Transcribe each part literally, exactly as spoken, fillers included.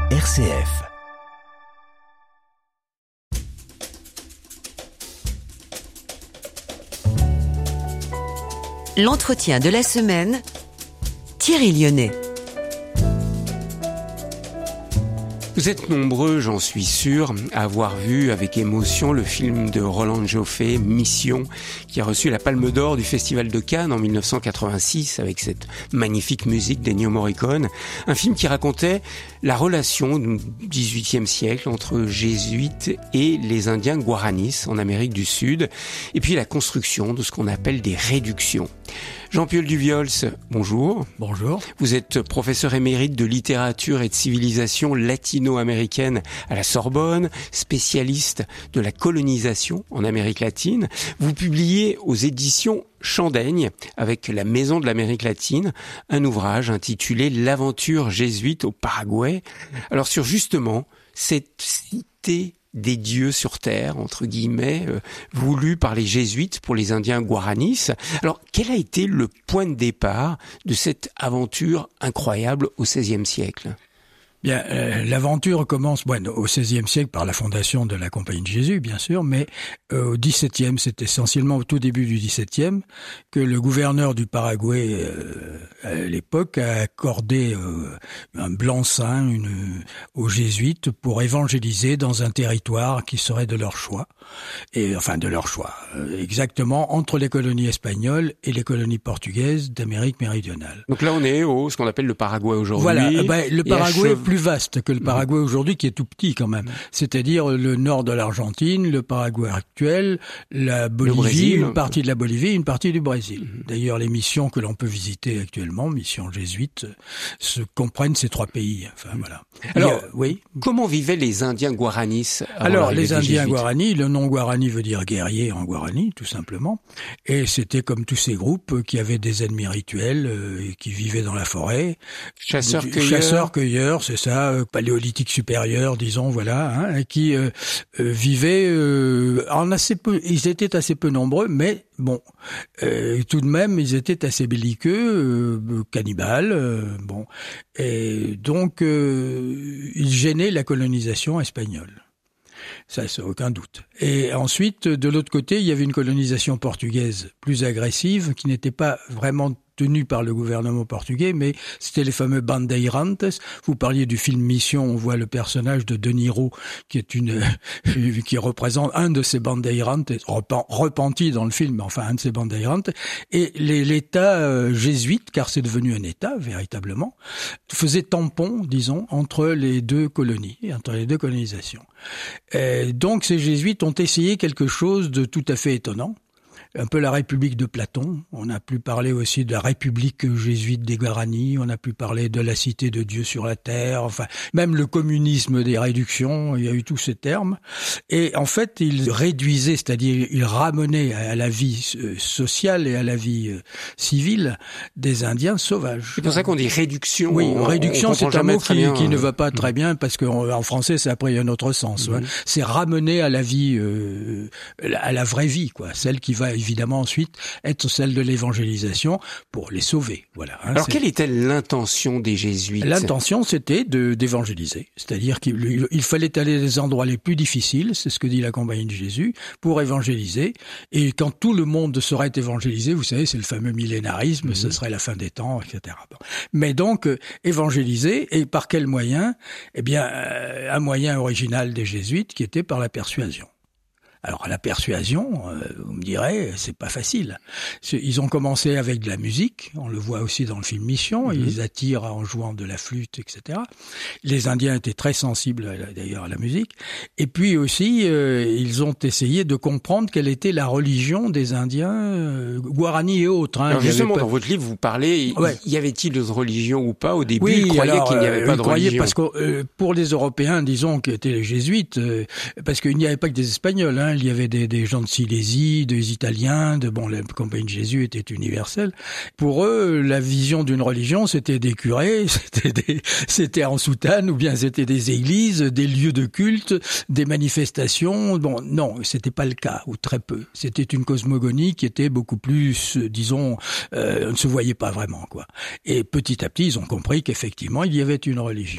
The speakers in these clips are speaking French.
R C F. L'entretien de la semaine, Thierry Lyonnais. Vous êtes nombreux, j'en suis sûr, à avoir vu avec émotion le film de Roland Joffé, Mission, qui a reçu la Palme d'Or du Festival de Cannes en dix-neuf cent quatre-vingt-six avec cette magnifique musique d'Ennio Morricone. Un film qui racontait la relation du dix-huitième siècle entre jésuites et les Indiens Guaranis en Amérique du Sud, et puis la construction de ce qu'on appelle des réductions. Jean-Paul Duviols, bonjour. Bonjour. Vous êtes professeur émérite de littérature et de civilisation latino-américaine à la Sorbonne, spécialiste de la colonisation en Amérique latine. Vous publiez aux éditions Chandaigne, avec la Maison de l'Amérique latine, un ouvrage intitulé « L'aventure jésuite au Paraguay ». Alors sur justement cette cité des dieux sur terre, entre guillemets, euh, voulus par les jésuites pour les Indiens Guaranis. Alors, quel a été le point de départ de cette aventure incroyable au seizième siècle ? Bien, euh, l'aventure commence bon, au seizième siècle par la fondation de la Compagnie de Jésus, bien sûr, mais euh, au dix-septième, c'est essentiellement au tout début du dix-septième que le gouverneur du Paraguay, euh, à l'époque, a accordé euh, un blanc-seing une, aux jésuites pour évangéliser dans un territoire qui serait de leur choix, et enfin de leur choix, euh, exactement entre les colonies espagnoles et les colonies portugaises d'Amérique méridionale. Donc là, on est au ce qu'on appelle le Paraguay aujourd'hui. Voilà, ben, le Paraguay chev... plus vaste que le Paraguay aujourd'hui, qui est tout petit quand même. C'est-à-dire le nord de l'Argentine, le Paraguay actuel, la Bolivie, Brésil, une partie de la Bolivie, une partie du Brésil. Mm-hmm. D'ailleurs, les missions que l'on peut visiter actuellement, missions jésuites, se comprennent ces trois pays. Enfin, voilà. Alors, euh, oui. Comment vivaient les Indiens Guaranis ? Alors, les Indiens Guaranis, le nom Guarani veut dire guerrier en Guarani, tout simplement. Et c'était comme tous ces groupes qui avaient des ennemis rituels, euh, et qui vivaient dans la forêt. Chasseurs-cueilleurs. Chasseurs-cueilleurs, c'est ça, euh, paléolithique supérieur, disons, voilà, hein, qui euh, euh, vivaient euh, en assez peu, ils étaient assez peu nombreux, mais bon, euh, tout de même, ils étaient assez belliqueux, euh, cannibales, euh, bon, et donc euh, ils gênaient la colonisation espagnole. Ça, c'est aucun doute. Et ensuite, de l'autre côté, il y avait une colonisation portugaise plus agressive, qui n'était pas vraiment tenue par le gouvernement portugais, mais c'était les fameux bandeirantes. Vous parliez du film Mission, on voit le personnage de De Niro, qui est une, qui représente un de ces bandeirantes, repenti dans le film, mais enfin un de ces bandeirantes. Et les, l'État euh, jésuite, car c'est devenu un État, véritablement, faisait tampon, disons, entre les deux colonies, entre les deux colonisations. Et donc ces jésuites ont essayé quelque chose de tout à fait étonnant. Un peu la République de Platon. On a pu parler aussi de la République jésuite des Guaranis. On a pu parler de la cité de Dieu sur la terre. Enfin, même le communisme des réductions. Il y a eu tous ces termes. Et en fait, ils réduisaient, c'est-à-dire ils ramenaient à la vie sociale et à la vie civile des Indiens sauvages. C'est pour ça qu'on dit réduction. Oui, on, réduction, on c'est un mot qui, bien, qui euh... ne va pas très bien parce qu'en français, ça a pris un autre sens. Mmh. Ouais. C'est ramener à la vie, euh, à la vraie vie, quoi, celle qui va évidemment ensuite être celle de l'évangélisation pour les sauver. Voilà. Hein, Alors c'est... quelle était l'intention des jésuites ? L'intention, c'était de d'évangéliser, c'est-à-dire qu'il il fallait aller des endroits les plus difficiles, c'est ce que dit la Compagnie de Jésus, pour évangéliser. Et quand tout le monde serait évangélisé, vous savez, c'est le fameux millénarisme, mmh. ce serait la fin des temps, et cetera. Bon. Mais donc euh, évangéliser, et par quel moyen ? Eh bien, euh, un moyen original des jésuites qui était par la persuasion. Alors la persuasion, euh, vous me direz, c'est pas facile. Ils ont commencé avec de la musique, on le voit aussi dans le film Mission, mmh. ils attirent en jouant de la flûte, et cetera. Les Indiens étaient très sensibles à la, d'ailleurs à la musique. Et puis aussi, euh, ils ont essayé de comprendre quelle était la religion des Indiens, euh, Guarani et autres. Hein. Alors justement, pas... dans votre livre, vous parlez, ouais. y avait-il une religion ou pas ? Au début, oui, ils croyaient alors, qu'il n'y avait euh, pas de religion. Parce que euh, pour les Européens, disons, qui étaient les jésuites, euh, parce qu'il n'y avait pas que des Espagnols, hein, il y avait des, des gens de Silésie, des Italiens, de bon, la Compagnie de Jésus était universelle. Pour eux, la vision d'une religion, c'était des curés, c'était des, c'était en soutane, ou bien c'était des églises, des lieux de culte, des manifestations. Bon, non, c'était pas le cas, ou très peu. C'était une cosmogonie qui était beaucoup plus, disons, euh, on ne se voyait pas vraiment, quoi. Et petit à petit, ils ont compris qu'effectivement, il y avait une religion.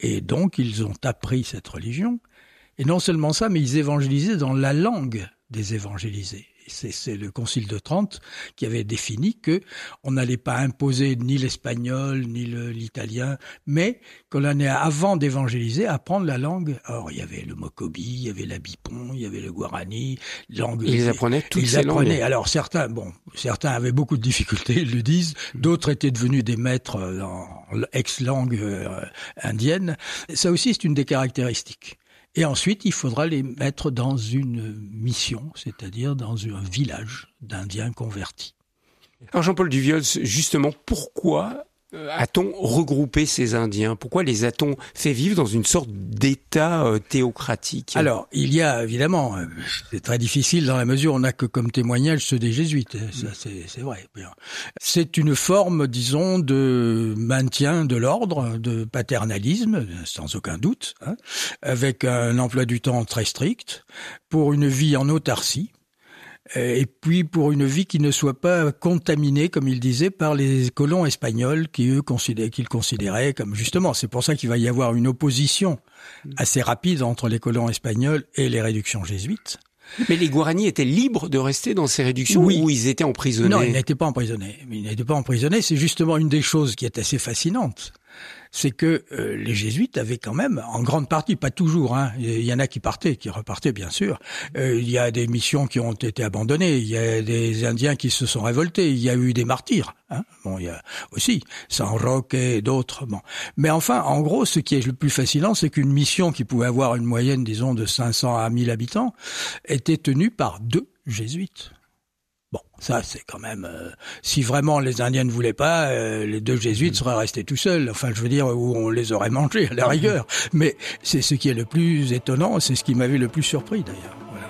Et donc, ils ont appris cette religion. Et non seulement ça, mais ils évangélisaient dans la langue des évangélisés. C'est, c'est le Concile de Trente qui avait défini que on n'allait pas imposer ni l'espagnol ni le, l'italien, mais qu'on allait, avant d'évangéliser, apprendre la langue. Alors il y avait le mocobi, il y avait l'abipon, il y avait le guarani, langue. Ils apprenaient toutes ils ces apprenaient. langues. Alors certains, bon, certains avaient beaucoup de difficultés, ils le disent. D'autres étaient devenus des maîtres en ex-langue euh, indienne. Ça aussi, c'est une des caractéristiques. Et ensuite, il faudra les mettre dans une mission, c'est-à-dire dans un village d'Indiens convertis. Alors Jean-Paul Duviols, justement, pourquoi a-t-on regroupé ces Indiens ? Pourquoi les a-t-on fait vivre dans une sorte d'état euh, théocratique ? Alors, il y a évidemment, euh, c'est très difficile dans la mesure où on n'a que comme témoignage ceux des jésuites, ça c'est, c'est vrai. C'est une forme, disons, de maintien de l'ordre, de paternalisme, sans aucun doute, hein, avec un emploi du temps très strict, pour une vie en autarcie. Et puis pour une vie qui ne soit pas contaminée, comme il disait, par les colons espagnols qui eux considéraient, qu'ils considéraient comme justement. C'est pour ça qu'il va y avoir une opposition assez rapide entre les colons espagnols et les réductions jésuites. Mais les Guaranis étaient libres de rester dans ces réductions oui. ou ils étaient emprisonnés ? Non, ils n'étaient pas emprisonnés. Ils n'étaient pas emprisonnés. C'est justement une des choses qui est assez fascinante. C'est que euh, les jésuites avaient quand même, en grande partie, pas toujours, hein, il y en a qui partaient, qui repartaient bien sûr, euh, il y a des missions qui ont été abandonnées, il y a des Indiens qui se sont révoltés, il y a eu des martyrs, hein, bon, il y a aussi San Roque et d'autres, bon. Mais enfin, en gros, ce qui est le plus fascinant, c'est qu'une mission qui pouvait avoir une moyenne, disons, de cinq cents à mille habitants, était tenue par deux jésuites. Bon, ça c'est quand même... Euh, si vraiment les Indiens ne voulaient pas, euh, les deux jésuites seraient restés tout seuls. Enfin, je veux dire, où on les aurait mangés à la rigueur. Mais c'est ce qui est le plus étonnant, c'est ce qui m'avait le plus surpris d'ailleurs. Voilà.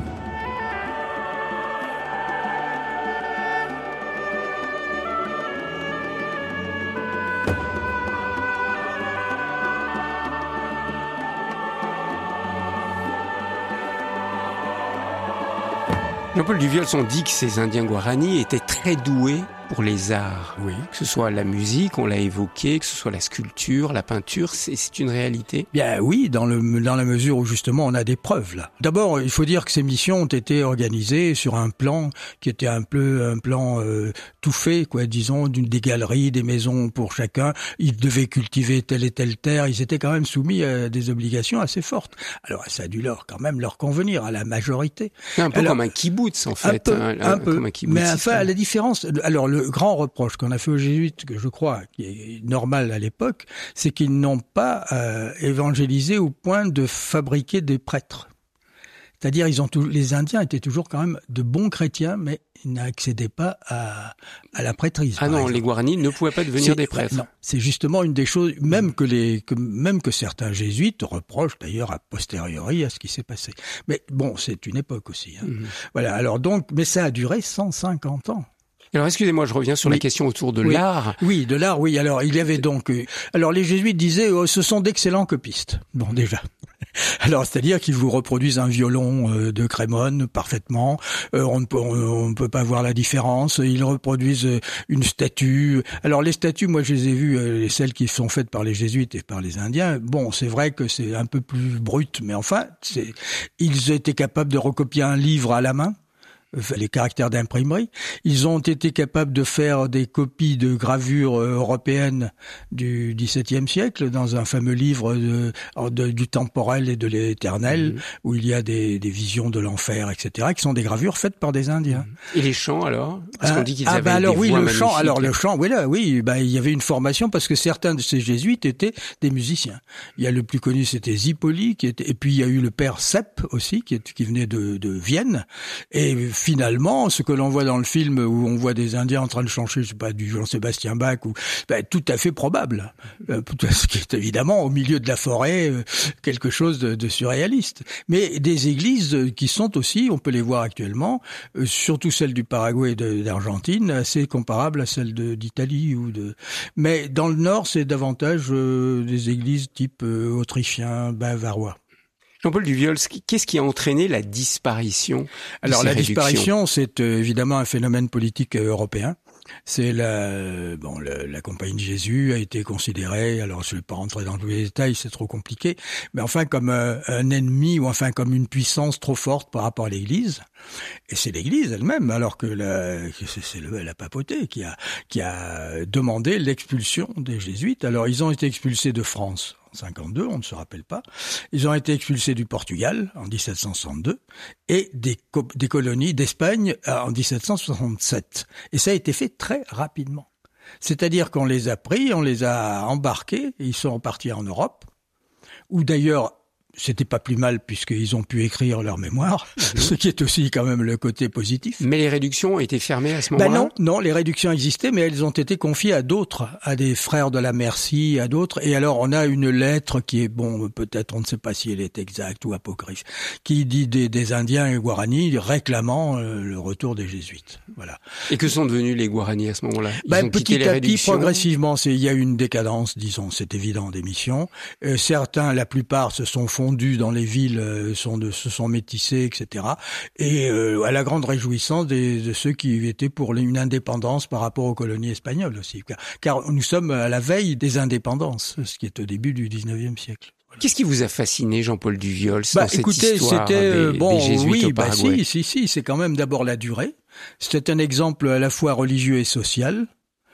Jean-Paul Duviols, on dit que ces Indiens Guaranis étaient très doués pour les arts. Oui. Que ce soit la musique, on l'a évoqué, que ce soit la sculpture, la peinture, c'est, c'est une réalité. Bien oui, dans le dans la mesure où justement on a des preuves là. D'abord, il faut dire que ces missions ont été organisées sur un plan qui était un peu un plan euh, tout fait, quoi, disons, d'une des galeries, des maisons pour chacun. Ils devaient cultiver telle et telle terre. Ils étaient quand même soumis à des obligations assez fortes. Alors ça a dû leur quand même leur convenir à la majorité. C'est un peu alors, comme un kibbutz en fait. Un peu, hein, un peu. Comme un kibbutz. Mais enfin, à la différence, alors le grand reproche qu'on a fait aux jésuites, que je crois qui est normal à l'époque, c'est qu'ils n'ont pas euh, évangélisé au point de fabriquer des prêtres. C'est-à-dire, ils ont tout, les Indiens étaient toujours quand même de bons chrétiens, mais ils n'accédaient pas à, à la prêtrise. Ah non, exemple. Les Guaranis ne pouvaient pas devenir c'est, des prêtres. Non, c'est justement une des choses, même que les, que, même que certains jésuites reprochent d'ailleurs a posteriori à ce qui s'est passé. Mais bon, c'est une époque aussi. Hein. Mmh. Voilà. Alors donc, mais ça a duré cent cinquante ans. Alors, excusez-moi, je reviens sur oui. la question autour de oui. l'art. Oui, de l'art, oui. Alors, il y avait donc... Euh, alors, les jésuites disaient, oh, ce sont d'excellents copistes. Bon, déjà. Alors, c'est-à-dire qu'ils vous reproduisent un violon euh, de Crémone parfaitement. Euh, on ne peut, on, on peut pas voir la différence. Ils reproduisent euh, une statue. Alors, les statues, moi, je les ai vues, euh, celles qui sont faites par les jésuites et par les Indiens. Bon, c'est vrai que c'est un peu plus brut, mais enfin, c'est, ils étaient capables de recopier un livre à la main. Les caractères d'imprimerie. Ils ont été capables de faire des copies de gravures européennes du dix-septième siècle dans un fameux livre de, de, du temporel et de l'éternel, mmh. où il y a des, des visions de l'enfer, et cetera, qui sont des gravures faites par des Indiens. Et les chants alors ? Parce qu'on dit qu'ils ah, avaient bah alors, des oui, voix le magnifiques. chant, alors le chant, oui, là, oui, bah, il y avait une formation parce que certains de ces jésuites étaient des musiciens. Il y a le plus connu, c'était Zipoli, qui était, et puis il y a eu le père Sepp aussi, qui, est, qui venait de, de Vienne, et finalement, ce que l'on voit dans le film où on voit des Indiens en train de chanter, je sais pas, du Jean-Sébastien Bach, ou ben, tout à fait probable, euh, ce qui est évidemment au milieu de la forêt euh, quelque chose de, de surréaliste. Mais des églises qui sont aussi, on peut les voir actuellement, euh, surtout celles du Paraguay et de, d'Argentine, assez comparables à celles de, d'Italie ou de. Mais dans le Nord, c'est davantage euh, des églises type euh, autrichien, bavarois. Jean-Paul Duviols, qu'est-ce qui a entraîné la disparition de Alors ces la réductions ? disparition, c'est euh, évidemment un phénomène politique euh, européen. C'est la, bon, la, la Compagnie de Jésus a été considérée, alors je ne vais pas rentrer dans tous les détails, c'est trop compliqué, mais enfin comme euh, un ennemi ou enfin comme une puissance trop forte par rapport à l'Église. Et c'est l'Église elle-même, alors que la, c'est, c'est le, la papauté qui a, qui a demandé l'expulsion des jésuites. Alors ils ont été expulsés de France en cinquante-deux, on ne se rappelle pas. Ils ont été expulsés du Portugal en dix-sept cent soixante-deux et des, co- des colonies d'Espagne en dix-sept cent soixante-sept. Et ça a été fait très rapidement. C'est-à-dire qu'on les a pris, on les a embarqués, et ils sont repartis en Europe, où d'ailleurs c'était pas plus mal puisqu'ils ont pu écrire leur mémoire, mmh. ce qui est aussi quand même le côté positif. Mais les réductions ont été fermées à ce moment-là ? Ben non, non, les réductions existaient, mais elles ont été confiées à d'autres, à des frères de la Merci, à d'autres. Et alors on a une lettre qui est, bon, peut-être on ne sait pas si elle est exacte ou apocryphe, qui dit des, des Indiens et Guaranis réclamant euh, le retour des Jésuites. Voilà. Et que sont devenus les Guaranis à ce moment-là ? Ils ben, ont petit quitté les à réductions. petit, progressivement, c'est, il y a eu une décadence, disons, c'est évident, des missions. Euh, certains, la plupart, se sont fondus dans les villes, euh, sont de, se sont métissés, et cetera. Et euh, à la grande réjouissance des, de ceux qui étaient pour une indépendance par rapport aux colonies espagnoles aussi. Car, car nous sommes à la veille des indépendances, ce qui est au début du dix-neuvième siècle. Voilà. Qu'est-ce qui vous a fasciné, Jean-Paul Duviols, bah, dans cette écoutez, histoire c'était, des, bon, des jésuites oui, au bah, Paraguay ? si, si, si, c'est quand même d'abord la durée. C'est un exemple à la fois religieux et social.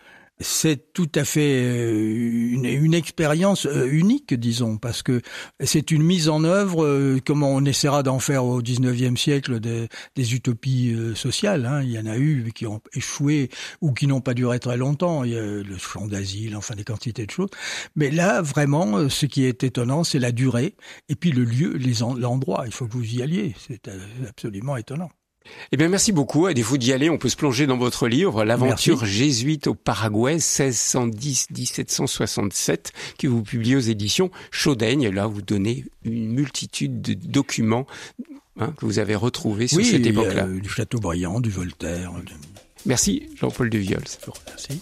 C'est tout à fait une, une expérience unique, disons, parce que c'est une mise en œuvre, comme on essaiera d'en faire au dix-neuvième siècle, des, des utopies sociales. Hein. Il y en a eu qui ont échoué ou qui n'ont pas duré très longtemps. Il y a le champ d'asile, enfin des quantités de choses. Mais là, vraiment, ce qui est étonnant, c'est la durée et puis le lieu, les en, l'endroit. Il faut que vous y alliez. C'est absolument étonnant. Eh bien, merci beaucoup. À défaut d'y aller, on peut se plonger dans votre livre, L'aventure merci. jésuite au Paraguay, seize cent dix à dix-sept cent soixante-sept, que vous publiez aux éditions Chaudaigne. Là, vous donnez une multitude de documents hein, que vous avez retrouvés sur oui, cette époque-là. Oui, du Chateaubriand, du Voltaire. De... Merci, Jean-Paul Duviols. Merci.